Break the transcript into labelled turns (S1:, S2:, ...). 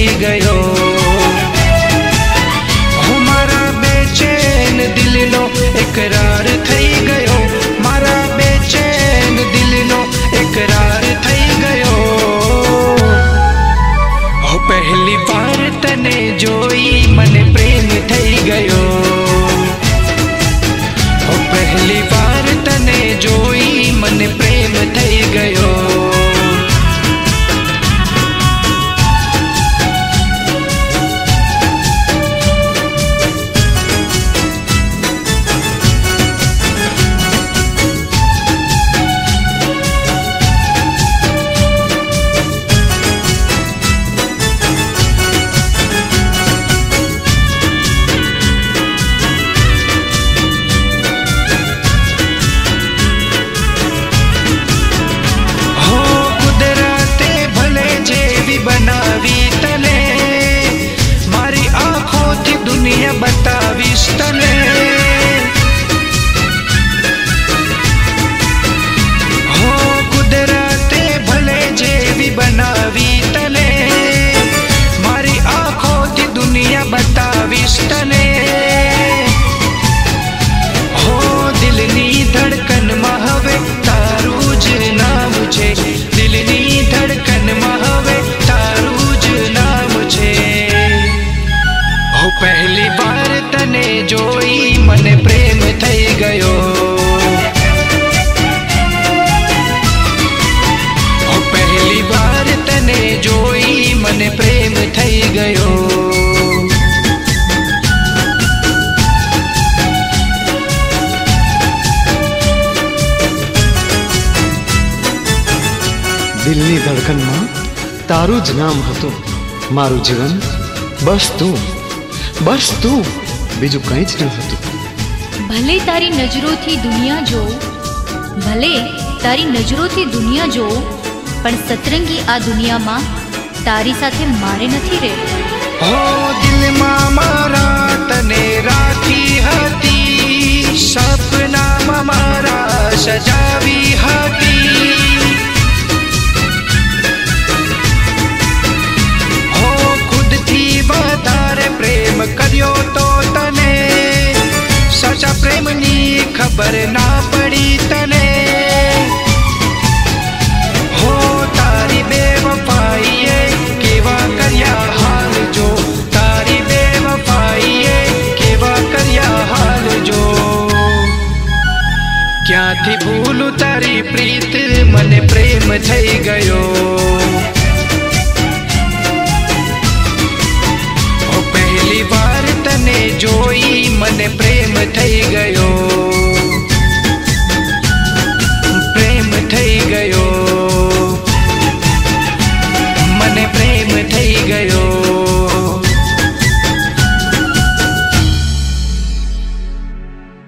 S1: થઈ ગયો મારા બેચેન દિલનો એકરાર થઈ ગયો મારા બેચેન દિલનો એકરાર થઈ ગયો પહેલી વાર તને જોઈ મને પ્રેમ થઈ ગયો પહેલી વાર તને જોઈ મને પ્રેમ થઈ ગયો બનાવી તને મારી આંખોથી દુનિયા બતાવીશ તને હો કુદરતે ભલે જેવી બનાવી તને મારી આંખોથી દુનિયા બતાવીશ તને હો દિલની ધડકનમાં હવે તારું જ નામ છે દિલની ધડકનમાં હવે પહેલી વાર તને જોઈ મને પ્રેમ થઈ ગયો પહેલી વાર તને જોઈ મને પ્રેમ થઈ ગયો
S2: દિલની ધડકનમાં તારું જ નામ હતું મારું જીવન બસ તું બીજું કંઈ જ ન હતું
S3: ભલે તારી નજરોથી દુનિયા જો ભલે તારી નજરોથી દુનિયા જો પણ સતરંગી આ દુનિયામાં તારી સાથે મારે નથી રહેવું
S1: હો દિલમાં મારા તને રાખી હતી સપનામાં મારા સજાવી હતી પ્રેમ કર્યો તો તને સાચા પ્રેમની ખબર ના પડી તને હો તારી બેવફાઈએ કેવા કર્યા હાલ જો તારી બેવફાઈએ કેવા કર્યા હાલ જો ક્યાંથી ભૂલું તારી પ્રીત મને પ્રેમ થઈ ગયો પહેલી વાર તને જોઈ મને પ્રેમ થઈ ગયો